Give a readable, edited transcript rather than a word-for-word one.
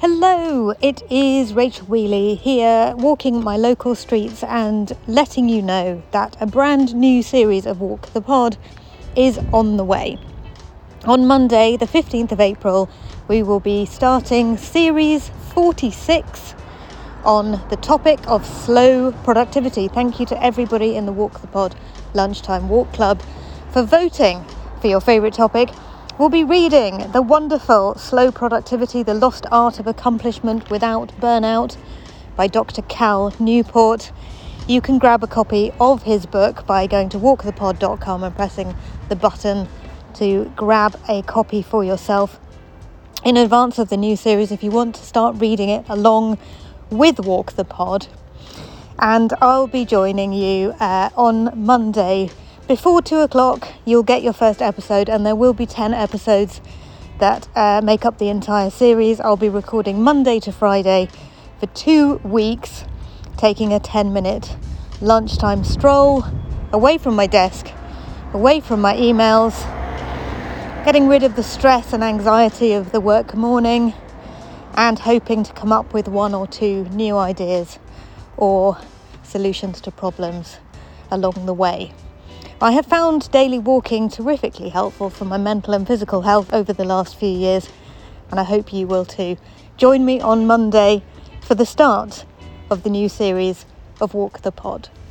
Hello, it is Rachel Wheely here, walking my local streets and letting you know that a brand new series of Walk the Pod is on the way. On Monday, the 15th of April, we will be starting series 46 on the topic of slow productivity. Thank you to everybody in the Walk the Pod Lunchtime Walk Club for voting for your favourite topic. We'll be reading the wonderful Slow Productivity, The Lost Art of Accomplishment Without Burnout by Dr. Cal Newport. You can grab a copy of his book by going to walkthepod.com and pressing the button to grab a copy for yourself in advance of the new series if you want to start reading it along with Walk the Pod. And I'll be joining you on Monday. Before 2 o'clock, you'll get your first episode, and there will be 10 episodes that make up the entire series. I'll be recording Monday to Friday for 2 weeks, taking a 10-minute lunchtime stroll away from my desk, away from my emails, getting rid of the stress and anxiety of the work morning, and hoping to come up with 1 or 2 new ideas or solutions to problems along the way. I have found daily walking terrifically helpful for my mental and physical health over the last few years, and I hope you will too. Join me on Monday for the start of the new series of Walk the Pod.